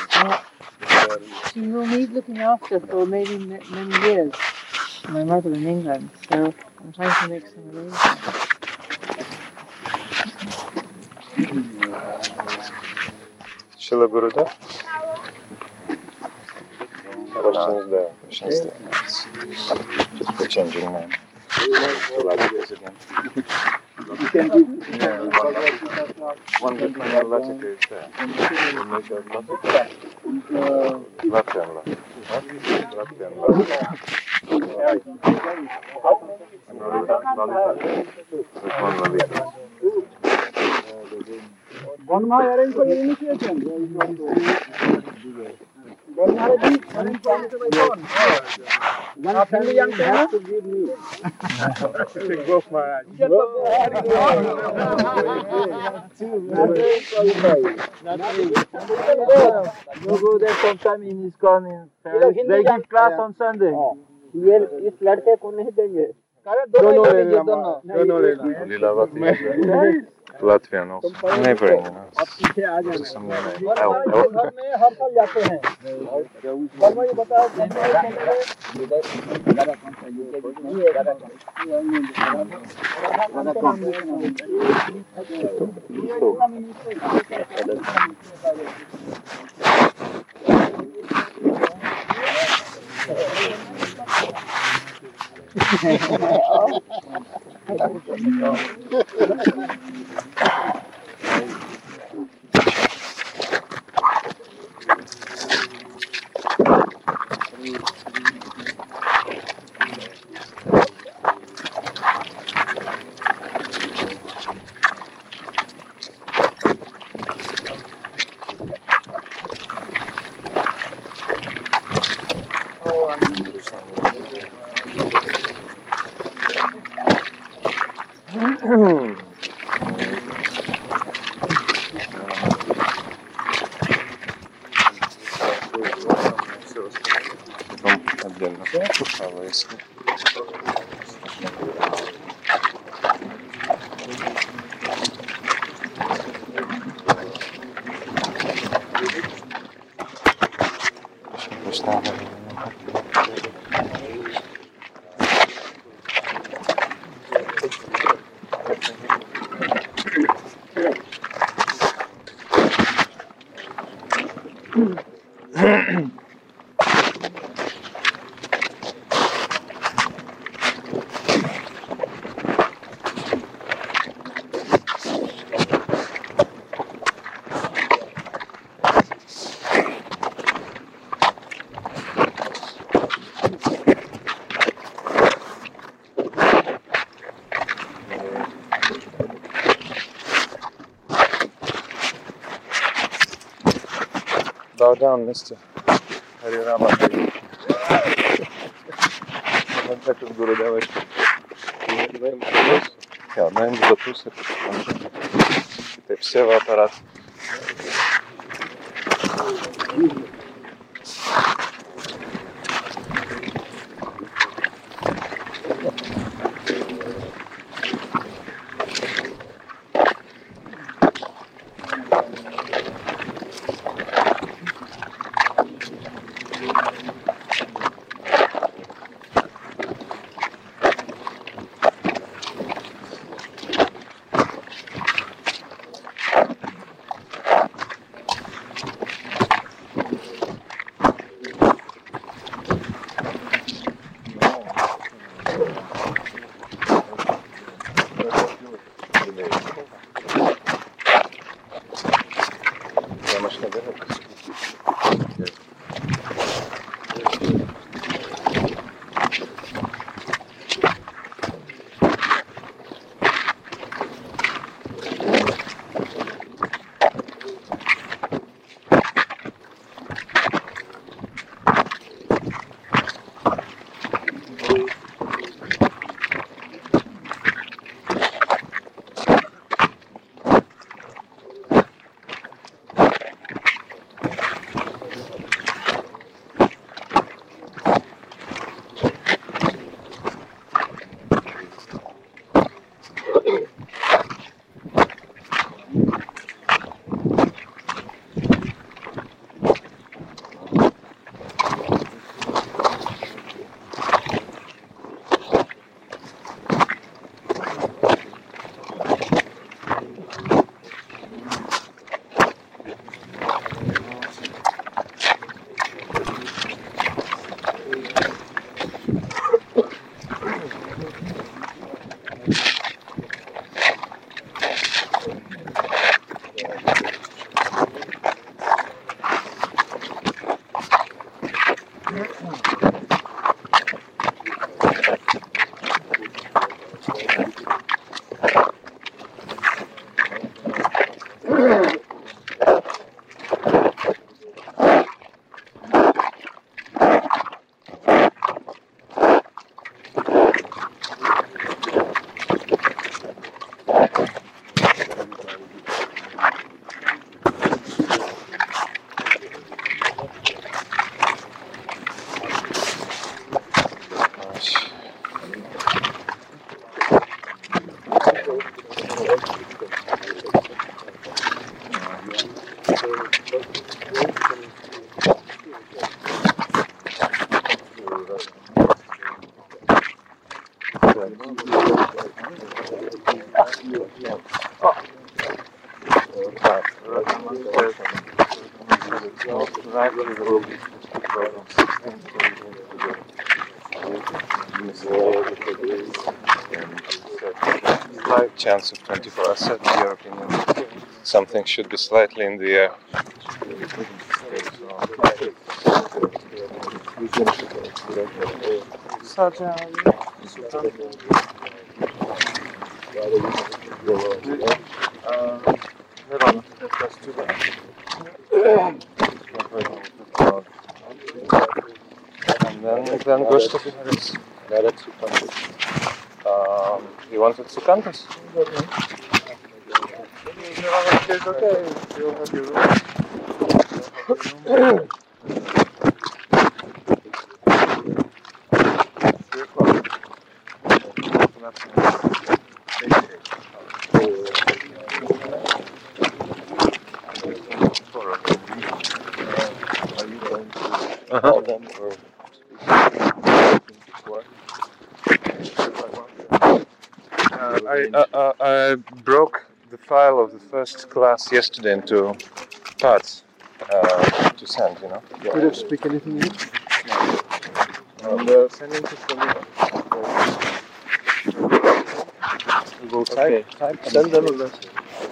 She will need looking after for maybe many years. My mother in England, so I'm trying to make some arrangements. Шила города? Russians there. Just for changing name. You can do one different logic is there. You make a logic. Latvian logic. Latvian logic. One more arrange for initiation. One more arrange for one family young have to give me. Go Maharaj. You go there sometime in ISKCON in Paris. They give class on Sunday. ये इस लड़के को नहीं देंगे दोनों Latvian also. Neighboring, you know. घर में हर साल जाते हैं ये बताओ Отдельно. Право, если. Bow down, Mr. Hari Rama. Man taču Gurudevai. Jā, mēģināt to pusi. Taip sev aparāt. Right, we will be program 16 slight chance of 24. I said, in your opinion, something should be slightly in the air. And then goes to Paris. You wanted Sucantas? It's okay. You'll have your room. Call them or I broke the file of the first class yesterday into parts to send, you know. Could you speak anything English? And sending to Camila. We'll type. Send them a message.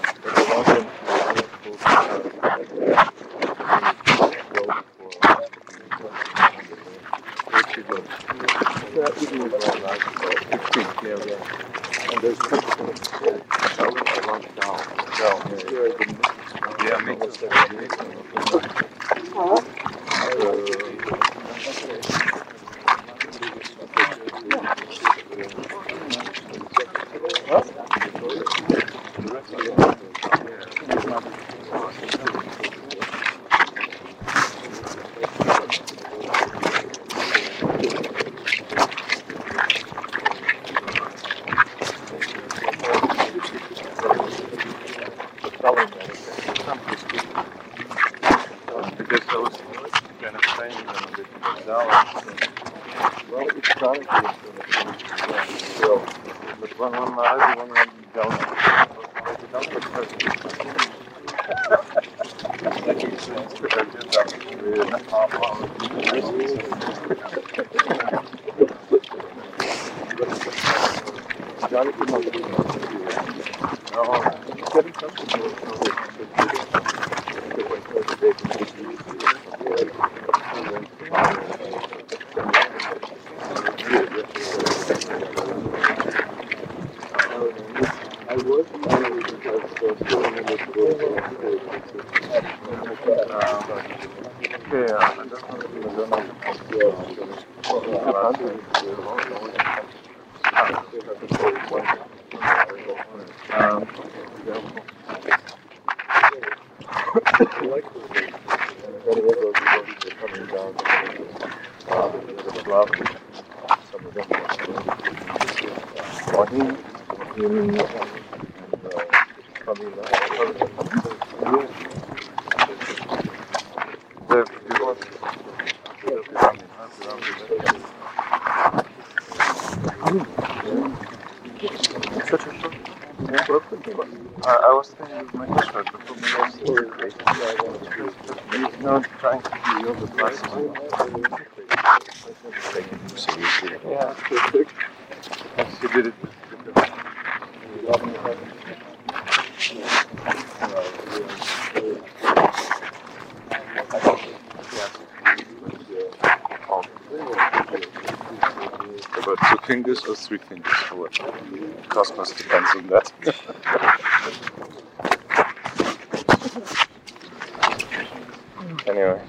I was thinking of my short, but he's not trying to be your advice. Yeah, he did it. About 2 fingers or 3 fingers for what? Cosmos depends on that. Anyway.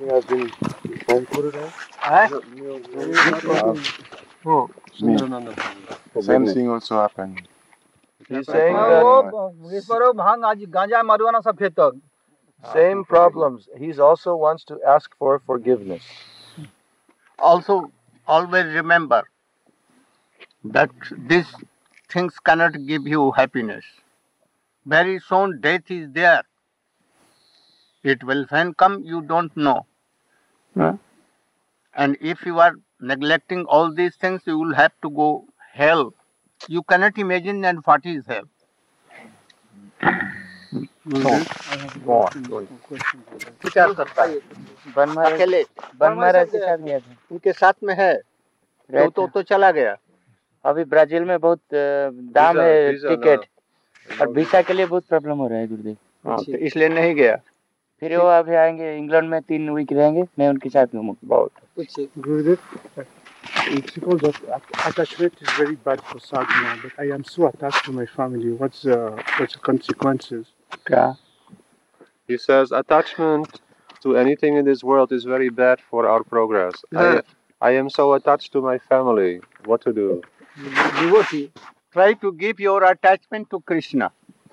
He has been Same thing also happened. He's saying that same problems. He also wants to ask for forgiveness. Also, always remember that these things cannot give you happiness. Very soon death is there. It will when come, you don't know. And if you are neglecting all these things, you will have to go hell. You cannot imagine then what is hell. क्या करता है? अकेले बन महाराज के साथ गया था। उनके साथ में है तो चला गया। अभी ब्राजील में बहुत दाम है टिकट और वीसा के लिए बहुत प्रॉब्लम हो रहा है गुरुदेव। तो इसलिए नहीं गया। फिर वो अभी आएंगे इंग्लैंड में 3 वीक रहेंगे, मैं उनके साथ हूँ। बहुत गुरुदेव, it's called that attachment is very bad for sadhana, but I am so attached to my family. What's the consequences? क्या? He says attachment to anything in this world is very bad for our progress. I am so attached to my family. What to do? Devotee, try to give your attachment to Krishna.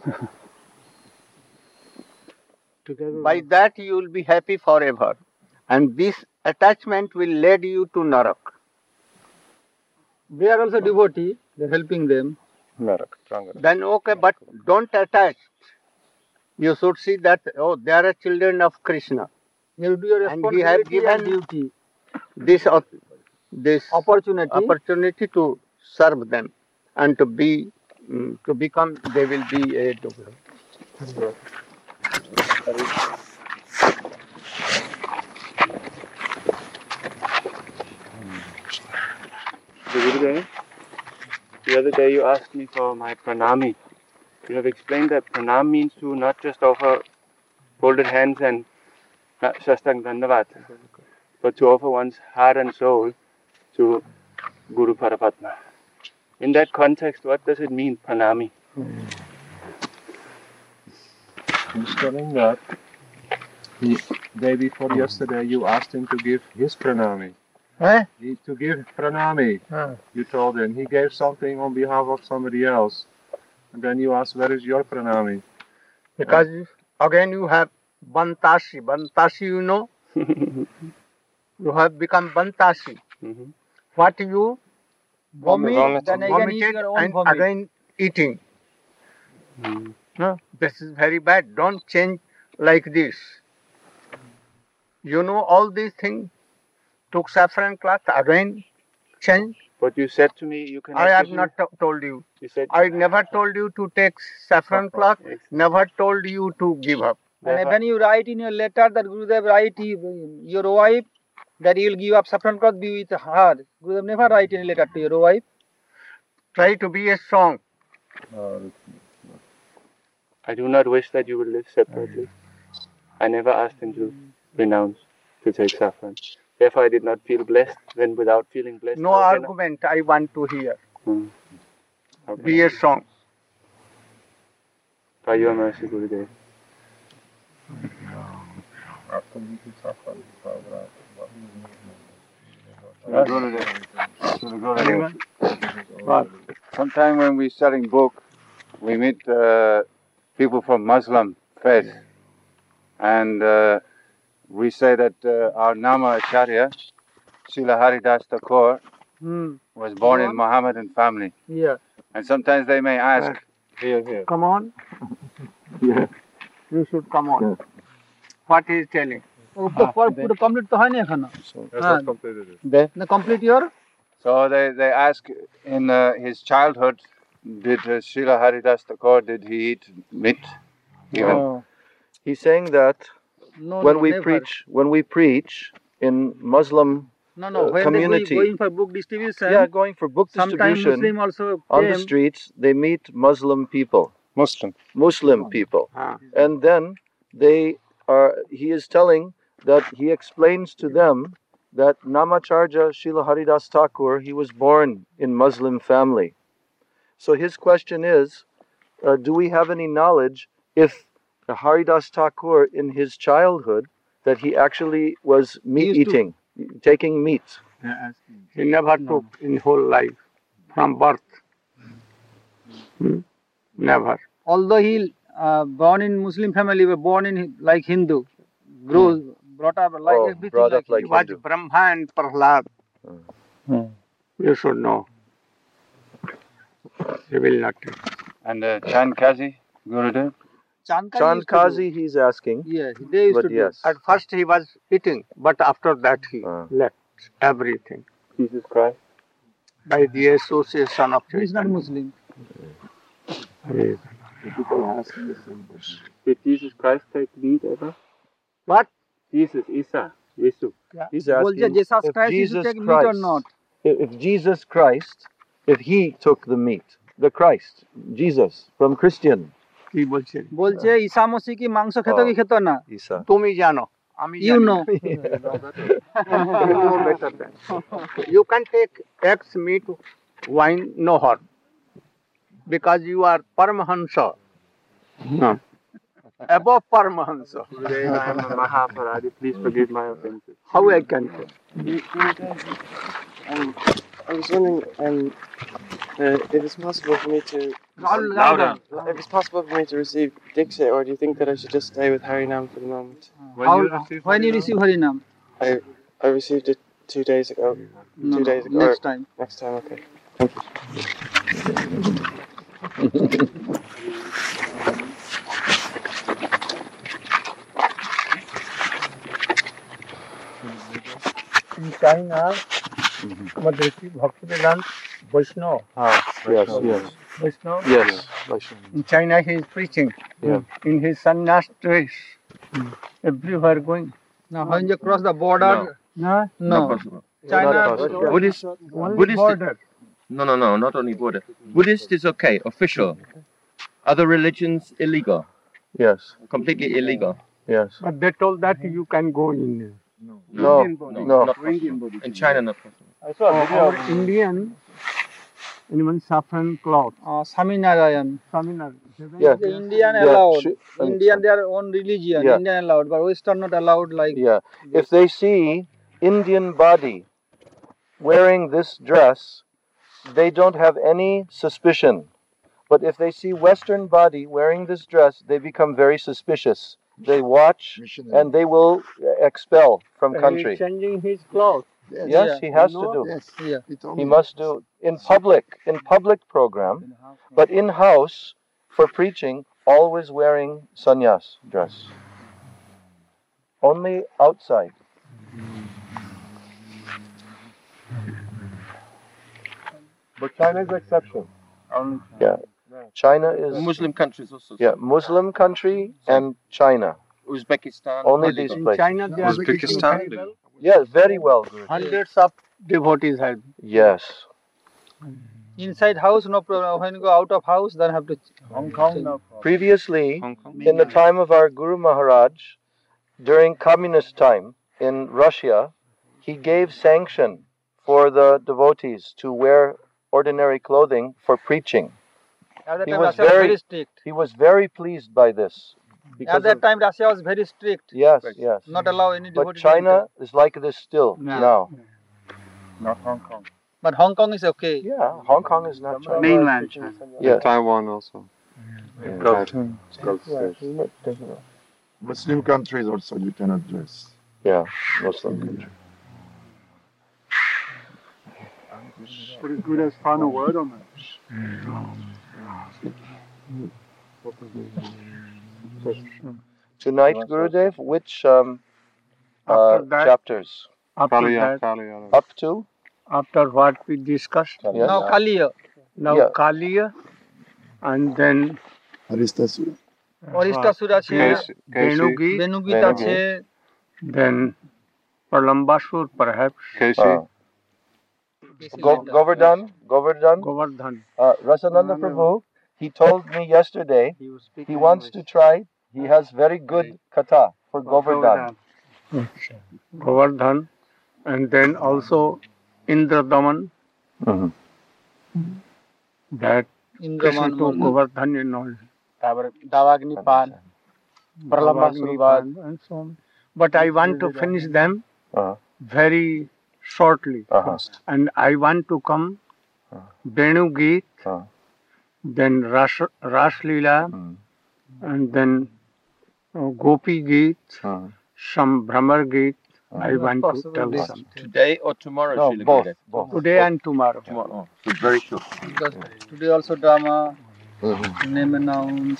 By that you will be happy forever. And this attachment will lead you to Narak. They are also devotee, they are helping them. Narak. Then okay, but don't attach. You should see that, oh, they are children of Krishna. You do your responsibility and he has given duty. This opportunity to serve them and to become, they will be a The other day you asked me for my pranami. You have explained that pranam means to not just offer folded hands and shastang dandavat, but to offer one's heart and soul to Guru Paramatma. In that context, what does it mean, pranami? He's telling that day before yesterday you asked him to give his pranami. To give pranami. You told him. He gave something on behalf of somebody else. And then you asked, where is your pranami? Because again you have Bantashi. Bantashi, you know? You have become Bantashi. What you vomit, then vomited and again eating. This is very bad. Don't change like this. You know all these things. Took saffron cloth, again change. But you said to me you can. I have not told you. You said I never told you to take saffron cloth. Never told you to give up. And when you write in your letter that Gurudev write your wife that he will give up saffron cloth, be with her. Gurudev never write any letter to your wife. Try to be strong. I do not wish that you will live separately. I never asked him to renounce to take saffron. Therefore, I did not feel blessed when without feeling blessed. No argument I want to hear. Okay. Be strong. By your mercy, Gurudev. Sometime when we're studying book, we meet people from Muslim faith, and we say that our Nama Acharya, Srila Haridas Thakur, was born in Mohammedan family. Yeah. And sometimes they may ask, Come on. Yeah. You should come on. What he is telling. Complete to hai nahi khana. That's not completed. Complete your. So they ask, in his childhood, did Srila Haridas Thakur, did he eat meat? Even? He's saying that when we preach in Muslim community, going for book distribution. Yeah, going for book distribution. Muslim also on the streets, they meet Muslim people. Muslim people. And then he is telling that he explains to them that Namacharya Srila Haridas Thakur, he was born in Muslim family. So his question is, do we have any knowledge if Haridas Thakur in his childhood that he actually was meat eating, taking meat. He never took in whole life from birth. Never. Although he born in Muslim family, but born in like Hindu, brought up like everything brought up like like He was Hindu. Brahma and Prahlad. You should know. He will not take. And Chand Kazi, Gurudev? Chand Kazi, he's asking. Yeah, they used But to do. yes. At first he was eating, but after that he left everything Jesus Christ. by the association of He is not Chaitanya. Muslim. Did Jesus Christ take meat ever? What? Jesus, Isa, Yesu. He's Bolche, asking Jesus if Christ used to Jesus take meat or Christ, not? if Jesus Christ, if he took the meat, the Christ, Jesus, from Christian, কি বলছেন? বলছে ঈসা মসিহ কি মাংস খেত কি খেত না? Isa. তুমি জানো, আমি You জানি know. না। You know better than. You can take eggs, meat, wine, no harm, because you are Paramahansa. Above Paramahansa. Today I am a Mahaparadi. Please forgive my offenses. How I can take? I was wondering if it's possible for me to Louder. if it's possible for me to receive Diksha, or do you think that I should just stay with Harinam for the moment? When you receive Harinam? I received it 2 days ago. No, 2 days ago. next time. Next time, okay. Thank you. In China, Madhuriti Bhaktivedanta Vaishnava. Yes, yes. Vaishnava? Yes. In China he is preaching. In his sannyas dress. Everywhere going. Now when you cross the border, No. no. China, Buddhist, Border. no, not only Buddha. Buddhist is okay, official. Other religions, illegal. Yes. Completely illegal. Yes. But they told that you can go in. No. Not possible. In China, not possible. Our Indian, even saffron cloth. Swaminarayan. Yeah. The Indian Yeah, allowed. shi- Indian their own religion. Yeah. Indian allowed, but Western not allowed. Like Yeah. If they see Indian body wearing this dress, they don't have any suspicion. But if they see Western body wearing this dress, they become very suspicious. They watch and they will expel from He country. is changing his clothes. Yes, he has to do. yeah. He must do in public program, but in house for preaching, always wearing sannyas dress. Only outside. But China is exception. Yeah. China is Muslim countries also. Muslim country and China. Uzbekistan. Only illegal. these In places. China they are Uzbekistan? very well. Yes, very well. Guru. Hundreds of devotees have. Yes. Inside house, no problem. When you go out of house, then have to. Hong Kong, no. Previously, Hong Kong? in the time of our Guru Maharaj, during communist time in Russia, he gave sanction for the devotees to wear ordinary clothing for preaching. At that He time, was Russia was very- very strict. He was very pleased by this. At Because that of- time, Russia was very strict. yes, yes. Not allow any But devotee. China is like this still now. Not Hong Kong. But Hong Kong is okay. Yeah, Hong Kong is not China. Mainland China. Yes. Taiwan also. Muslim countries also you cannot dress. Yeah, Muslim country. But it's good as final word on that. Tonight, Gurudev, which After that- chapters? After Kaliya, that, Kaliya. Up to? after what we discussed, Yes. Now Kaliya. now Yeah. Kaliya, and then Aristasura. Aristasura છે, Venugi, Venugita Venugi. છે, then Pralambasur perhaps, Govardhan, Govardhan. Rasananda Prabhu, he told me yesterday he wants to try, he has very good katha for Govardhan. Govardhan, and then also Indradaman, that Krishna Indraman, took Govardhan and all. Davagnipan, Pralambasur, And so on. but I want to finish them very shortly. And I want to come Venu Geet, then Rash Leela, and then Gopi Geet, some Brahmar Geet. I want to tell something. Today or tomorrow? No, Srila both. Today and tomorrow. Tomorrow. Oh, it's very short. Because today also drama, name and nouns.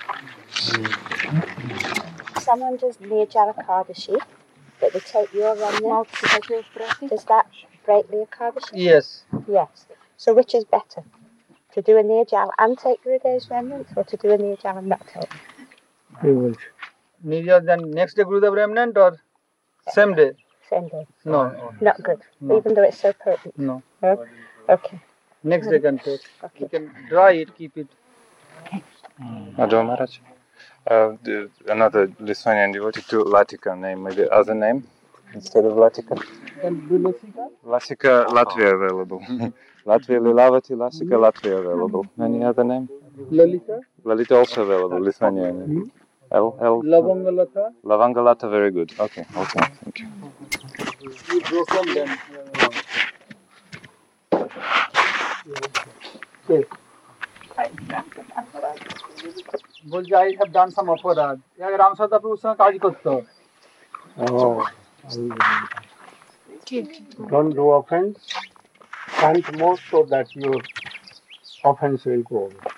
Someone does Nirjala Kardashi, but they take your remnant. Does that break the Kardashi? Yes. Yes. So which is better? To do a Nirjala and take your day's remnant, or to do a Nirjala and not take? Nirjala, then next day Gurudev remnant or same day? Same day. No. Not good, even though it's so potent. No. Okay. Next day can take. You can dry it, keep it. Madhu Maharaj, another Lithuanian devotee to Latika name, maybe other name instead of Latika. Lasika, Latvia available. Latvia Lilavati, Lasika, Latvia available. Any other name? Lalita? Lalita also available, Lithuanian. Lavangalata? Lavangalata, very good. Okay, thank you. You go from them. Okay. বলছি I have done some অপরাধ রামসাদ আপনি ওর সঙ্গে কাজ করতে হবে Don't do offense. Chant more so that your offense will go away.